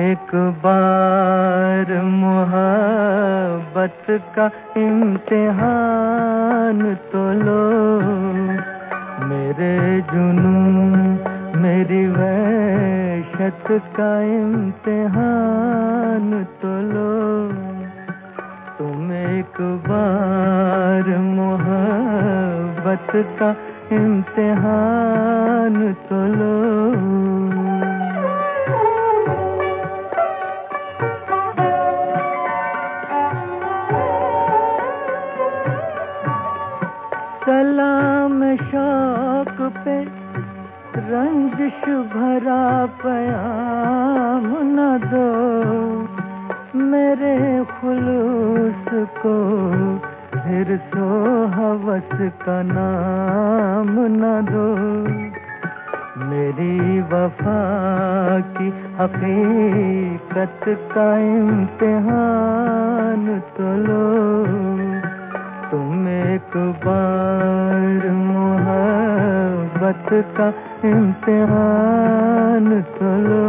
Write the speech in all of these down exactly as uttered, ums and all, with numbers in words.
एक बार मोहब्बत का इम्तिहान तो लो, मेरे जुनून मेरी वहशत का इम्तिहान तो लो। तुम एक बार मोहब्बत का इम्तिहान तो लो। सलाम शौक पे रंजिश भरा प्याम न दो, मेरे खुलूस को हिर्सो हवस का नाम न दो। मेरी वफा की हकीकत का इम्तिहान तो लो। तुम एक बार मोहब्बत का इम्तिहान तो लो।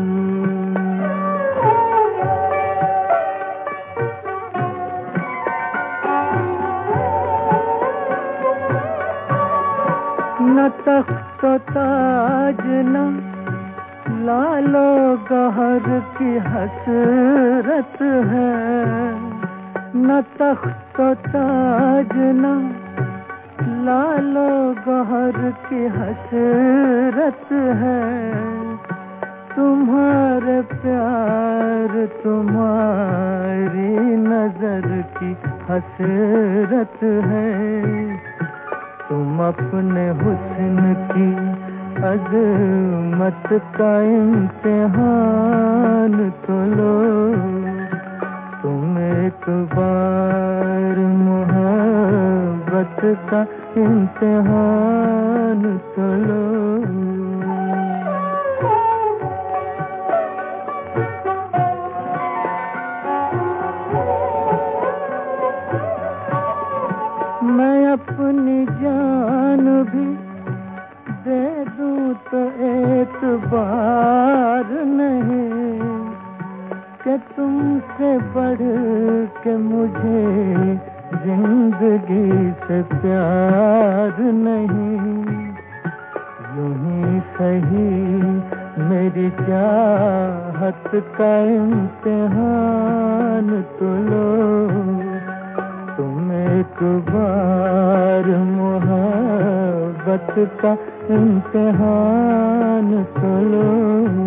न तख्त ताज न लालो गहर की हसरत है, न तख्त ताज न लालो गहर की हसरत है। तुम्हारे प्यार तुम्हारी नजर की हसरत है। तुम अपने हुस्न की अज़मत का इम्तिहान तो लो। तुम एक बार मोहब्बत का इम्तिहान तो लो। मैं अपनी जान भी दे दूं तो एतबार नहीं, कि तुमसे बढ़ के मुझे जिंदगी से प्यार नहीं। यूं ही सही मेरी चाहत का इम्तिहान तो लो। तुम एक बार मोहब्बत का इम्तिहान तो लो।